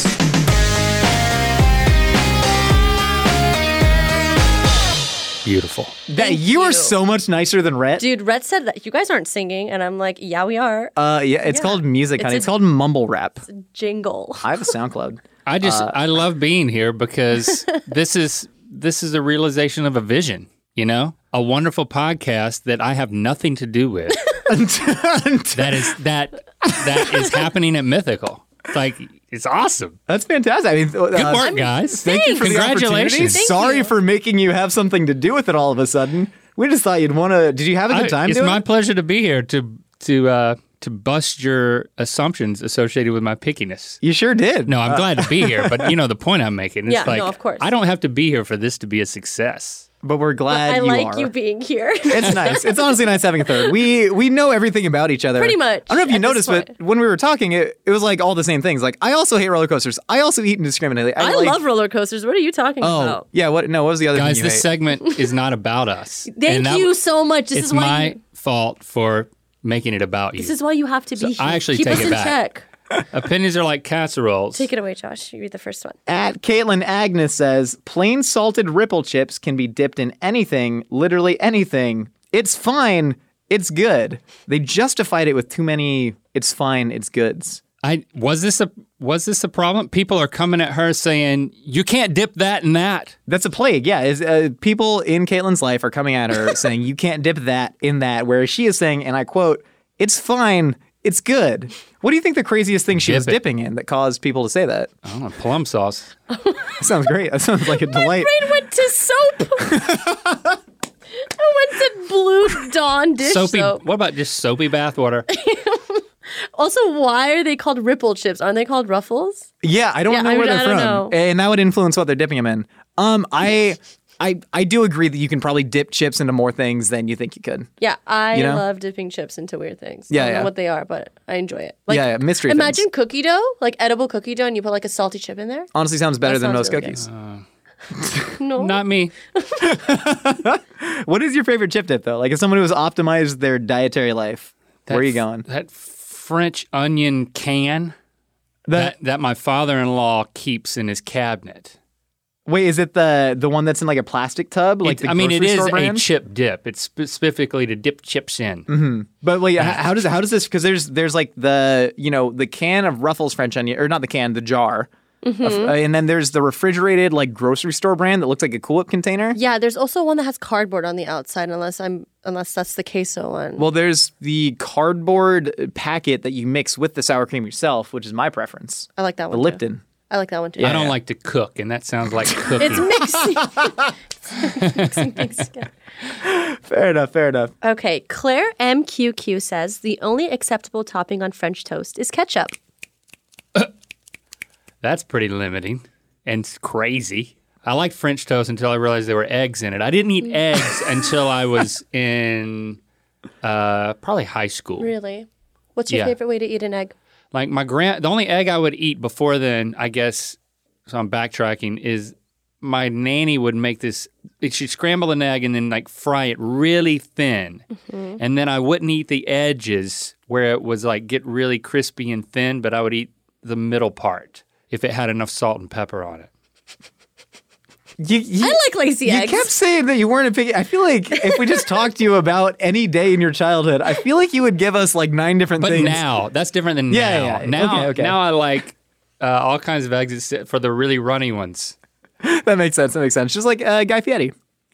Beautiful. That you are so much nicer than Rhett. Dude, Rhett said that you guys aren't singing, and I'm like, yeah, we are. Uh, yeah, it's Yeah. called music, honey. It's It's, a- called mumble rap. Jingle. I have a SoundCloud. I just Uh, I love being here because this is this is a realization of a vision, you know? A wonderful podcast that I have nothing to do with. that is that that is happening at Mythical. It's like it's awesome. That's fantastic. I mean, Good uh, work, guys. Thank you for the opportunity. Congratulations. Thank Sorry you. for making you have something to do with it all of a sudden. We just thought you'd want to. Did you have a good I- time it's doing my it? pleasure to be here to to uh, to bust your assumptions associated with my pickiness. You sure did. No, I'm glad to be here, but you know the point I'm making. It's Yeah, no, like of course. I don't have to be here for this to be a success. But we're glad I you like are. you being here. It's nice. It's honestly nice having a third. We we know everything about each other. Pretty much, I don't know if you at this noticed, but point. when we were talking, it, it was like all the same things. Like, I also hate roller coasters. I also eat indiscriminately. I like, love roller coasters. What are you talking Oh, about? yeah. What? No, what was the other Guys, thing you this hate? segment is not about us. Thank And that- you so much. This It's is why my you, fault for making it about you. this is why you have to be here. I actually Keep take us it in back. check. Opinions are like casseroles. Take it away, Josh. You read the first one. At Caitlin Agnes says, plain salted ripple chips can be dipped in anything, literally anything. It's fine. It's good. They justified it with too many it's fine, it's goods. I was this a was this a problem? People are coming at her saying you can't dip that in that. That's a plague, yeah. Is uh, people in Caitlin's life are coming at her saying you can't dip that in that, whereas she is saying, and I quote, it's fine, it's good. What do you think the craziest thing she Dip was it. dipping in that caused people to say that? I don't know, plum sauce. That sounds great. That sounds like a delight. Brain went to soap. I went to Blue Dawn dish Soapy. soap. What about just soapy bath water? Also, why are they called ripple chips? Aren't they called ruffles? Yeah, I don't Yeah, know I- where they're I don't from, know. and that would influence what they're dipping them in. Um, I, I, I do agree that you can probably dip chips into more things than you think you could. Yeah, I You know? love dipping chips into weird things. Yeah, I don't yeah. know what they are, but I enjoy it. Yeah, yeah, mystery Imagine things. cookie dough, like edible cookie dough, and you put like a salty chip in there. Honestly, sounds better That than sounds most really cookies. No, Not me. What is your favorite chip dip though? Like, as someone who has optimized their dietary life, where are you That- going? That French onion can That- that that my father-in-law keeps in his cabinet. Wait, is it the the one that's in like a plastic tub, like It's- the I mean, it grocery is store a brand? chip dip. It's specifically to dip chips in. Mm-hmm. But like, h- how does how does this? Because there's there's like the you know the can of Ruffles French onion, or not the can, the jar, Mm-hmm. of- uh, and then there's the refrigerated like grocery store brand that looks like a Cool Whip container. Yeah, there's also one that has cardboard on the outside, unless I'm unless that's the queso one. Well, there's the cardboard packet that you mix with the sour cream yourself, which is my preference. I like that The one. too. Lipton. I like that one too. I don't Yeah. like to cook, and that sounds like cooking. It's mixing. mixing things together. Fair enough. Fair enough. Okay, Claire M Q Q says the only acceptable topping on French toast is ketchup. That's pretty limiting and it's crazy. I liked French toast until I realized there were eggs in it. I didn't eat eggs until I was in uh, probably high school. Really? What's your Yeah. favorite way to eat an egg? Like my grand, the only egg I would eat before then, I guess. So I'm backtracking. Is my nanny would make this? She'd scramble an egg and then like fry it really thin, Mm-hmm. and then I wouldn't eat the edges where it was like get really crispy and thin, but I would eat the middle part if it had enough salt and pepper on it. You, you, I like lazy you eggs. kept saying that you weren't a picky. I feel like if we just talked to you about any day in your childhood, I feel like you would give us like nine different But things. now that's different than Yeah, now. yeah, yeah. Now, Okay, okay. now I like uh, all kinds of eggs except for the really runny ones. That makes sense. That makes sense. Just like uh, Guy Fieri.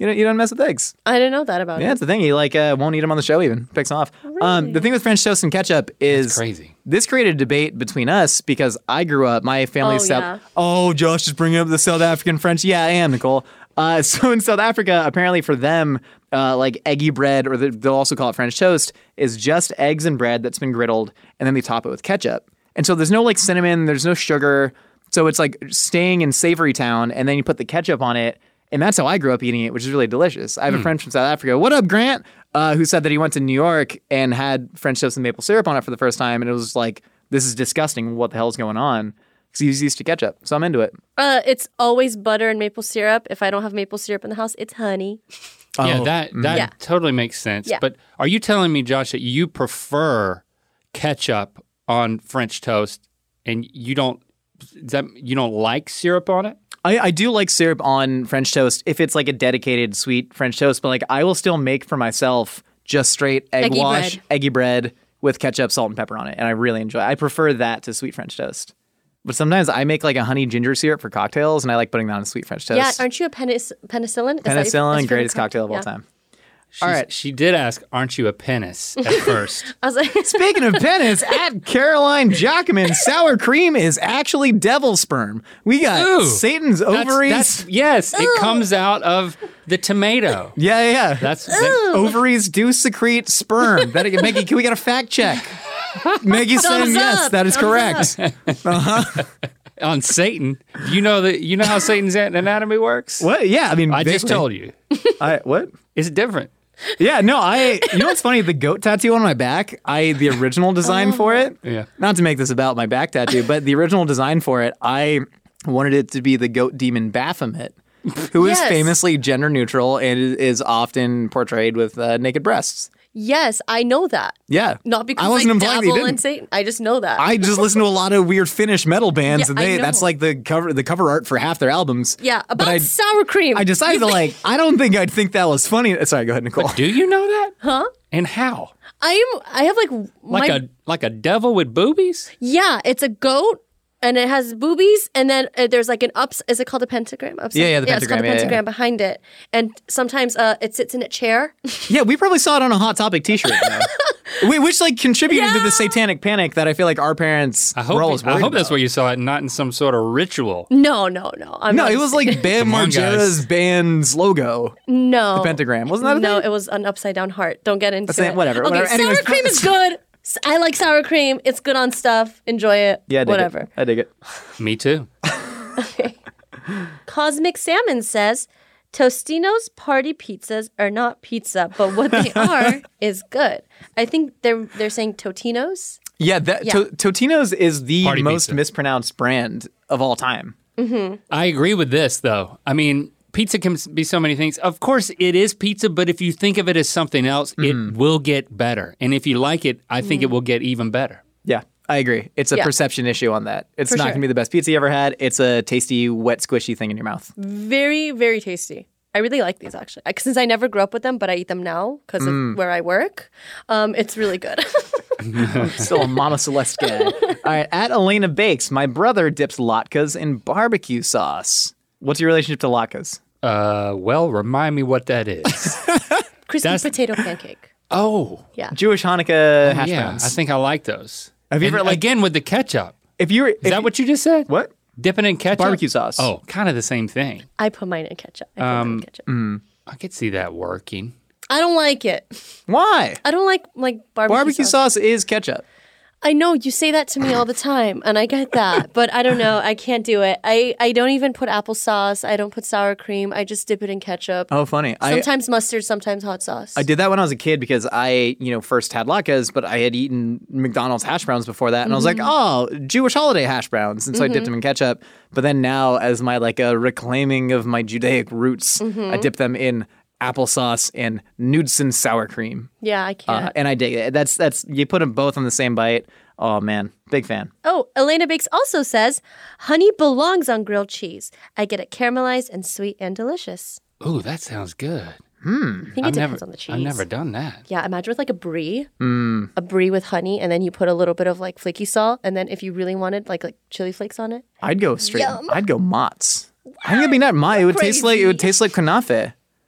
You don't, you don't mess with eggs. I didn't know that about Yeah, him. it's the thing. He like uh, won't eat them on the show even. Picks them off. Um, the thing with French toast and ketchup is That's crazy. This created a debate between us because I grew up, my family's Oh, South. yeah. Oh, Josh is bringing up the South African French. Yeah, I am, Nicole. Uh, so in South Africa, apparently for them, uh, like eggy bread, or they'll also call it French toast, is just eggs and bread that's been griddled, and then they top it with ketchup. And so there's no like cinnamon, there's no sugar. So it's like staying in Savory Town, and then you put the ketchup on it. And that's how I grew up eating it, which is really delicious. I have a friend from South Africa. What up, Grant? Uh, who said that he went to New York and had French toast and maple syrup on it for the first time. And it was like, this is disgusting. What the hell is going on? Because he's used to ketchup. So I'm into it. Uh, it's always butter and maple syrup. If I don't have maple syrup in the house, it's honey. Yeah, Oh, that that Yeah. totally makes sense. Yeah. But are you telling me, Josh, that you prefer ketchup on French toast, and you don't is that you don't like syrup on it? I, I do like syrup on French toast if it's like a dedicated sweet French toast. But like I will still make for myself just straight egg Eggy wash, bread. eggy bread with ketchup, salt, and pepper on it. And I really enjoy it. I prefer that to sweet French toast. But sometimes I make like a honey ginger syrup for cocktails, and I like putting that on a sweet French toast. Yeah, aren't you a penis- penicillin? Is that your- that's your Penicillin, favorite greatest cocktail of all Yeah. time. She's, All right. She did ask, "Aren't you a penis?" At first. I was like, Speaking of penis, at Caroline Jockman, sour cream is actually devil sperm. We got Ooh, Satan's That's- ovaries. that's- yes, it comes out of the tomato. yeah, yeah, yeah. That's that- Ovaries do secrete sperm. That, Maggie, can we get a fact check? Maggie saying Thumbs yes, up, that is thumbs correct. on Satan. You know that you know how Satan's anatomy works. What? Yeah, I mean, I just basically. told you. I, what? It's different. Yeah, no, I. You know what's funny? The goat tattoo on my back. I the original design for it. Yeah. Not to make this about my back tattoo, but the original design for it, I wanted it to be the goat demon Baphomet, who is Yes. famously gender neutral and is- is often portrayed with uh, naked breasts. yes, I know that. Yeah, Not because I wasn't I implying that you dabble in didn't. Satan. I just know that. I just listen to a lot of weird Finnish metal bands, Yeah, and I they know. that's like the cover the cover art for half their albums. yeah, But about I, sour cream. I decided to like. I don't think I'd think that was funny. Sorry, go ahead, Nicole. Do you know that? Huh? And how? I'm. I have like Like my, a like a devil with boobies? Yeah, it's a goat. And it has boobies, and then uh, there's like an ups. Is it called a pentagram? Upside? Yeah, yeah, the it's called a pentagram, yeah, yeah. pentagram behind it. And sometimes uh, it sits in a chair. Yeah, we probably saw it on a Hot Topic T-shirt, though. Wait, which like contributed to Yeah. the satanic panic that I feel like our parents I were hope always I worried hope that's about. where you saw it, not in some sort of ritual. No, no, no. I'm No, not it was saying- like Bam Come on, Margera's guys. band's logo, no the pentagram. Wasn't that a No, thing? it was an upside down heart. Don't get into saying- it. whatever, Okay, whatever. sour Anyways, cream is good. S- I like sour cream. It's good on stuff. Enjoy it. Yeah, I dig whatever. It. I dig it. Me too. Cosmic Salmon says, Tostino's party pizzas are not pizza, but what they are is good. I think they're they're saying Totino's. Yeah, that, Yeah. To, Totino's is the Party most pizza. mispronounced brand of all time. I agree with this though. I mean, pizza can be so many things. Of course, it is pizza, but if you think of it as something else, it will get better. And if you like it, I think it will get even better. Yeah, I agree. It's a Yeah. perception issue on that. It's For not sure. going to be the best pizza you ever had. It's a tasty, wet, squishy thing in your mouth. Very, very tasty. I really like these actually. I- Since I never grew up with them, but I eat them now because Mm. of where I work. Um, it's really good. Still a Mama Celeste guy. All right, at Elena Bakes, my brother dips latkes in barbecue sauce. What's your relationship to latkes? Uh, well, remind me what that is. Crispy That's- potato pancake. oh, Yeah. Jewish Hanukkah hash yeah, browns. I think I like those. Have you And ever, like- again with the ketchup? if you were, Is that what you just said? What? Dipping in ketchup? Barbecue sauce. Oh, kind of the same thing. I put mine in ketchup. I put mine Um, in ketchup. mm. I could see that working. I don't like it. Why? I don't like like barbecue, Barbecue sauce is ketchup. I know you say that to me all the time, and I get that, but I don't know. I can't do it. I, I don't even put applesauce. I don't put sour cream. I just dip it in ketchup. Oh, funny. I, Sometimes mustard, sometimes hot sauce. I did that when I was a kid because I, you know, first had latkes, but I had eaten McDonald's hash browns before that. And I was like, oh, Jewish holiday hash browns. And so I dipped them in ketchup. But then now, as my like a reclaiming of my Judaic roots, I dip them in applesauce and Knudsen sour cream. Yeah, I can't. Uh, and I dig it. That's, that's, you put them both on the same bite. Oh, man. Big fan. Oh, Elena Bakes also says, honey belongs on grilled cheese. I get it caramelized and sweet and delicious. Ooh, that sounds good. I think it I've depends never, on the cheese. I've never done that. Yeah, imagine with like a brie, Mm. a brie with honey, and then you put a little bit of like flaky salt, and then if you really wanted like like chili flakes on it. I'd go straight. Yum. I'd go Mott's. I think it'd be not Mott. It would taste like it would Crazy. taste like kunafe.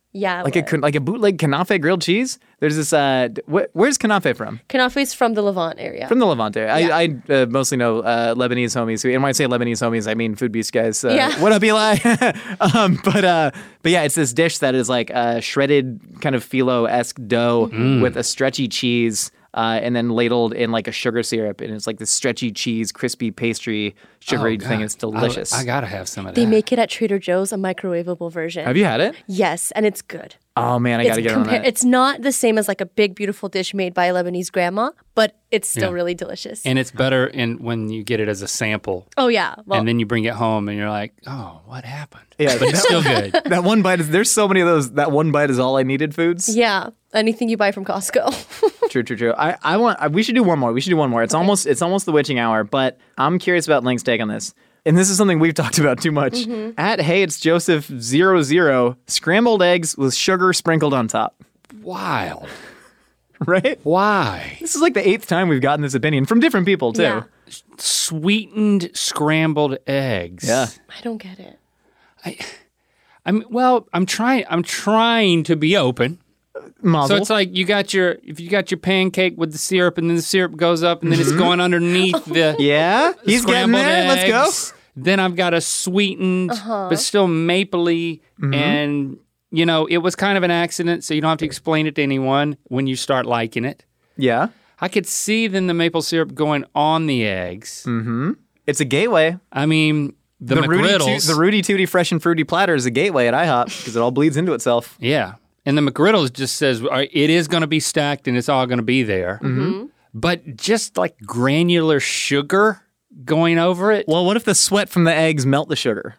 Yeah. Like a kun- like a bootleg kanafe grilled cheese. There's this. Uh, d- wh- where's kanafe from? Kanafe's from the Levant area. From the Levant area. Yeah. I, I uh, mostly know uh, Lebanese homies. Who, and when I say Lebanese homies, I mean Food Beast guys. Uh, Yeah. What up, Eli? um, but uh, but yeah, it's this dish that is like a shredded kind of phyllo-esque dough with a stretchy cheese. Uh, and then ladled in like a sugar syrup, and it's like this stretchy cheese, crispy pastry, sugary Oh, thing. God. It's delicious. I, I gotta have some of They that. make it at Trader Joe's, a microwavable version. Have you had it? Yes, and it's good. Oh man, I gotta it's get on compa- that. It's not the same as like a big, beautiful dish made by a Lebanese grandma, but it's still Yeah. really delicious. and it's better in when you get it as a sample, oh yeah, well, and then you bring it home, and you're like, oh, what happened? Yeah, but it's still good. that one bite is. There's so many of those. That one bite is all I needed foods. yeah, anything you buy from Costco. True, true, true. I, I want. I, we should do one more. We should do one more. It's almost. It's almost the witching hour. But I'm curious about Link's take on this. And this is something we've talked about too much. Mm-hmm. At Hey, it's Joseph zero zero scrambled eggs with sugar sprinkled on top. Wild. Right? Why? This is like the eighth time we've gotten this opinion from different people too. Yeah. Sweetened scrambled eggs. Yeah. I don't get it. I'm well. I'm trying. I'm trying to be open. Mazel. So it's like you got your if you got your pancake with the syrup, and then the syrup goes up, and then it's going underneath the yeah, he's getting scrambled there. Let's go. eggs. Then I've got a sweetened, but still mapley, and you know it was kind of an accident, so you don't have to explain it to anyone when you start liking it. Yeah. I could see then the maple syrup going on the eggs. It's a gateway. I mean, the, The Rudy, McGriddles. Toot- the Rudy Tooty Fresh and Fruity Platter is a gateway at IHOP because it all bleeds into itself. Yeah. And the McGriddles just says all right, it is going to be stacked and it's all going to be there. Mm-hmm. But just like granular sugar going over it. Well, what if the sweat from the eggs melt the sugar?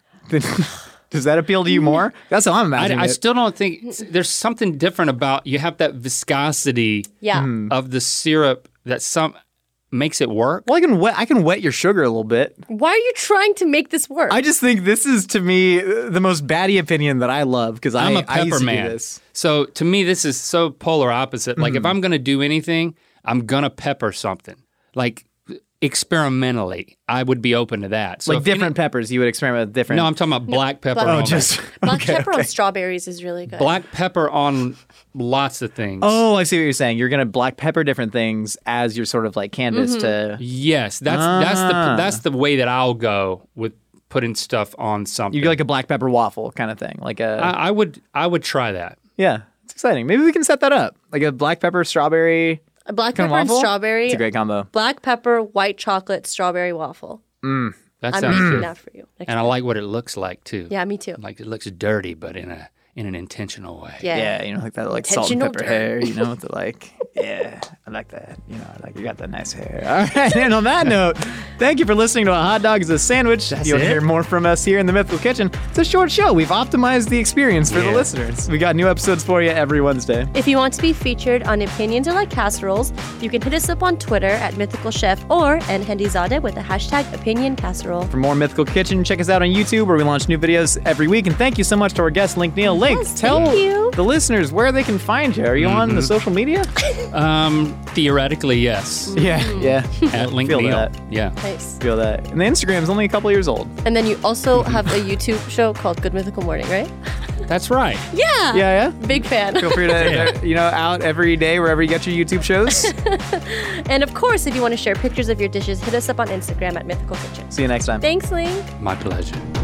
Does that appeal to you more? That's how I'm I, imagining I it. still don't think there's something different about you have that viscosity Yeah. of the syrup that some makes it work. Well, I can wet. I can wet your sugar a little bit. Why are you trying to make this work? I just think this is to me uh, the most batty opinion that I love because I'm I a I used pepper to man. do this. So to me, this is so polar opposite. Like Mm-hmm. if I'm going to do anything, I'm going to pepper something. Like experimentally, I would be open to that. So Like if any- different peppers, you would experiment with different. No, I'm talking about black pepper. black on oh, pepper. just Black okay, pepper okay. on strawberries is really good. black pepper on lots of things. Oh, I see what you're saying. You're gonna black pepper different things as your sort of like canvas to. Yes, that's that's Ah. the that's the way that I'll go with putting stuff on something. You get like a black pepper waffle kind of thing, like a. I, I would I would try that. yeah, it's exciting. Maybe we can set that up, like a black pepper strawberry A black kind pepper of and waffle. strawberry. It's a great combo. Black pepper, white chocolate, strawberry waffle. That I'm sounds making good. that for you. next And I time. like what it looks like too. Yeah, me too. Like it looks dirty, but in a in an intentional way. Yeah. Yeah, you know, like that, like salt and Intentional pepper dirt. hair. You know, with the like. Yeah, I like that. You know, I like you got that nice hair. All right, and on that note, thank you for listening to A Hot Dog is a Sandwich. You'll it? hear more from us here in the Mythical Kitchen. It's a short show. We've optimized the experience for the Yeah. listeners. We got new episodes for you every Wednesday. If you want to be featured on Opinions Are Like Casseroles, you can hit us up on Twitter at Mythical Chef or Nhendizadeh with the hashtag Opinion Casserole. For more Mythical Kitchen, check us out on YouTube where we launch new videos every week. And thank you so much to our guest, Link Neal. Link, Yes, tell thank you. the listeners where they can find you. Are you on the social media? Um, theoretically, yes. yeah, yeah. At Link Feel Neal. that. Yeah. Nice. Feel that. And the Instagram's only a couple years old. And then you also have a YouTube show called Good Mythical Morning, right? That's right. Yeah. Yeah, yeah. Big fan. Feel free to, you know, out every day wherever you get your YouTube shows. And of course, if you want to share pictures of your dishes, hit us up on Instagram at Mythical Kitchen. See you next time. Thanks, Link. My pleasure.